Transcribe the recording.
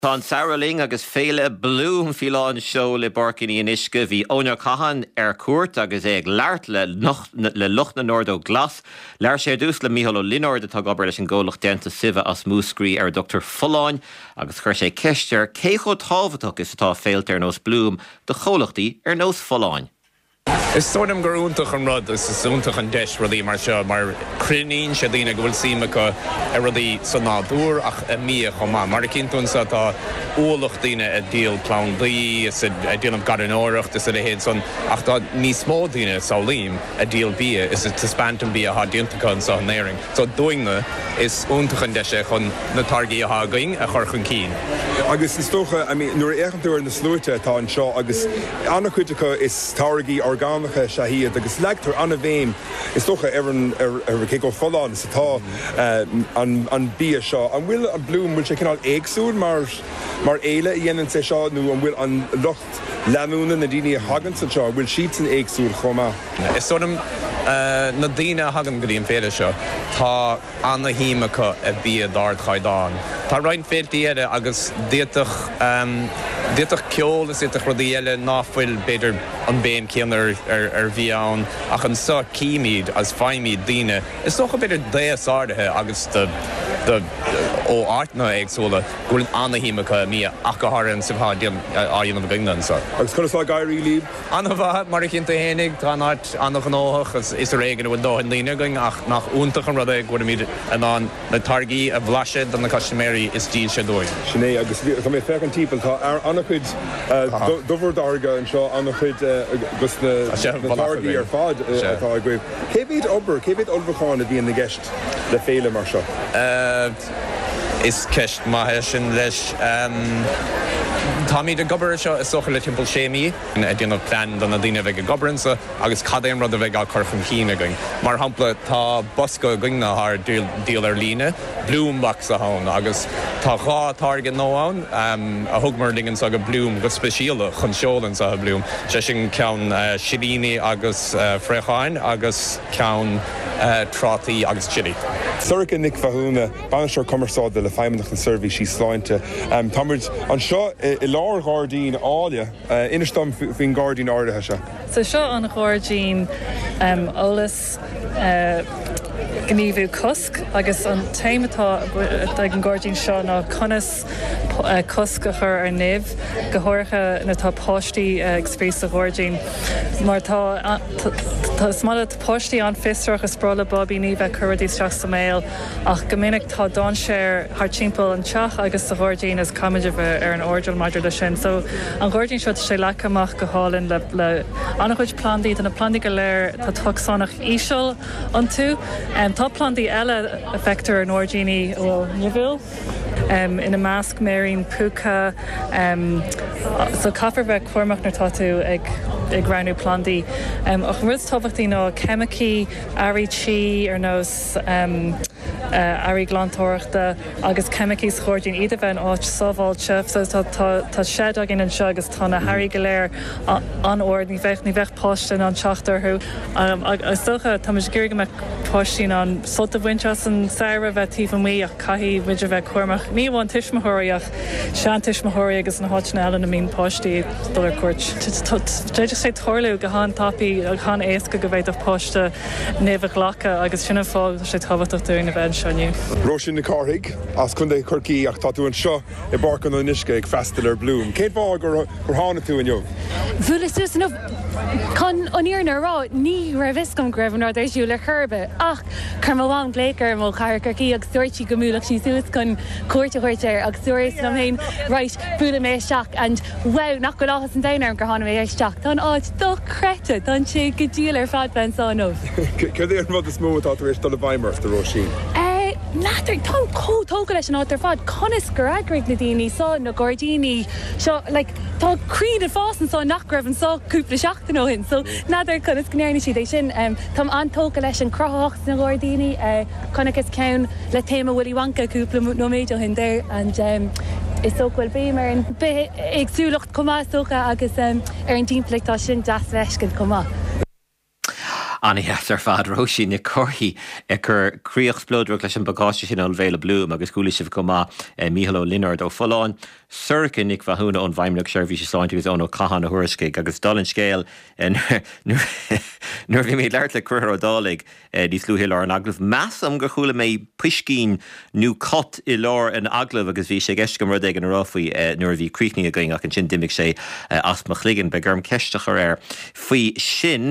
Tá Sarah Ling agus féile Bloom fiáin seo le barcinní in isce bhí Ónur Cahan cuairt agus ag leart le lucht na Nord ó glas. Leir sé dús le Mícheál Ó Lionard atá gobar leis an ggólach denta suimhe as múscrí Dr. Fulláin agus chuir sé ceistear cé chó tábhaach is atá féilt nós Bloom de cholachtaí nós Fulláin. Is sordam gur úntach an rud is úntach an deis rudí mar seo mar crunín sé dtíine go bhfuil síimecha rudí san nádúr ach a mí chomá. Mar cinnún sa tá ólach daine a díal plán daí is a díanam gar an óireacht is a héad son ach tá ní smó daine saolíim a díal bí is a spantam bí a há diontacha sa néring. So dúingna is úntach an deise chun na targaí a hágaing a chur chun cín. Agus is tócha, nuair éigeantúir na slúite tá an seo agus anna chuitecha is targaí orgánacha sehiad agus leagtar anna bhéim is tócha ar cé go Fulláin is atá an bí seo. An bhfuil an Bloom bhfuil sé cinál éagsúil mar éile dhéanann sé seo nó an bhfuil an lucht leanúna na daoine hagann sa seo bhfuil siad an éagsúil chomá. Is sordam na daine hagan go dtíon féile seo tá anna híimecha a bí a dart chaidáin. Tá roinn féiltíide agus díotach ceol is itach rudí eile náfuil beidir an béim céanar ar bhí ann ach an sa cíimiid as feimimiid daine. Is socha beidir déasáirithe agus ó áitna agsúla gúil anna híimecha mí ach go hárann sa bhá dhéanam gainan sa. Agus chunas gaiirí líb? Anna bheit mar cinnta hénig tá náit annach an óthach is réigen bhfuil dóhan daine going ach nach úntach an rud go míad an na targaí a bhlaisiid an na customary is díl sé dóin. Sinné agus go mé fe an típal tá anna chuid dohar darga an seo anna chuid agus na targaí ar fád atá agréibh. Cé bhíad olbhacháin a bhíon na gceist le féile mar seo? Is ceist maithe sin leis tá míad a gobar seo is socha le timppla séimí a dtíanamh plan don na daine bheith go gobaransa agus cadéim rud a bheith á chur chun cíine going. Mar hampla tá bosca gingna th díal ar líne, Bloombach a hán agus tá gá targa nóáin a thugmar dingan sa go Bloom go speisiala chun seolann sa Bloom. sé sin ceann siríní agus freicháin agus ceann trátaí agus chili. Suirce Nick Fahuna, Bannister Commerceáda le feimimnach an service sí sláinte. Támuid an seo i lár gádaín áile, inistom faoin gádaín áirithe se. So seo an gádaín ólas gníomhú cosc agus an téimetá ag an gádaín seo ná conas cosc a chur ar nimh go háircha na tá páistí ag spéis a gádaín. Mar tá smála páistí an fistrach a sprála Bobby ní bheith cuiradí straach sa méil ach go minic tá don séir th timpeall an teach agus sa gádaín is caiimiidir ar an ordeal maidir le sin. So an gádaín seo sé lechaach go hálinn le anna chuid plandaí an na plandaí go léir tá tocsánach íseal an tú. Tá plandaí eile effectar an ordaíní ó Niville. In a másc méirín puca so caafar bheith cuairmach nar táú ag ranú plandaí. Ach rud tábhachtaí ná chemicí, airí tí ar nós airí glantóireachta agus chemicís chóirdín iad a bheith áit sábháilte, so tá séad a gin an seo agus tá na hairí go léir an ord ní bheith páiste an teachtarthú. Agus socha tá gur me páistín an solta bhainteas an saoire bheith tíomh mí ach caihí muidir bheith cuairmach. Ní bháin tuismathirí ach sean tuismathirí agus na háitna eile na mín páistí dul cuairt. Déidir sé tharlú go há tapaí ag há éasca go bhéh páiste néomh lecha agus sinna fáil sé tábhaach dúin na bheith seaniu. Róisín na cáthaigh as chun é chuircií ach tá tú an seo i barcan ó Nisce ag freistal ar Bloom. Cé bhá gur tháina tú an jobh? Bhuail is tús chun aníar na rá ní raibh gom greibh ar éis le churbe ach chu bháin blécar mó chaircaí agus dúirtí go múlaach sí suas chun cuairteir agus dúirs na héin ráit bula mé seach and wow nach go láchas an dainarm gur hána mé éisteach. Tá áit do crete don sé go díal ar fad ben sámh. Cé ar mud is mó tá éis do le bhaimar de Róisín? Nátar tá cótóga leis an átar fád conas gur agraigh na daoine sá na Gádaíní seo tá críad a fásan sá nach raibh an sá cúpla seachtain ó hin, so nádar conas gnéirna siad é sin tá antóga leis an crothachtas na Gádaíní conagus ceann le téma Willy Wonka cúpla nó méid ó hin déir and is sohfuil bé mar an agsúlacht comá socha agus ar an tímpla tá sin deas leis go comá. Aníheas ar fad roisí na corthaí chur críochsplódú leis an bagáiste sin an bhéile blúm agus cúla sibh go má Mícheál Ó Lionard ó Foláin. Surcan nig bheithúna ón bhaimneach seirbhí sé sáint agus ón ó Cahan na Thuairisce agus dalinn scéal nuair bhí méid leart le cuair ó dálaigh dí slúthail ar an aglah. Measam gur chuala mé puiscín nó cot i lár an aglah agus bhí sé gceist go rud ag an ráfaí nuair bhí críochnaí a going ach an sin dimigh sé as mo chligean be gurm ceiste chur faoi sin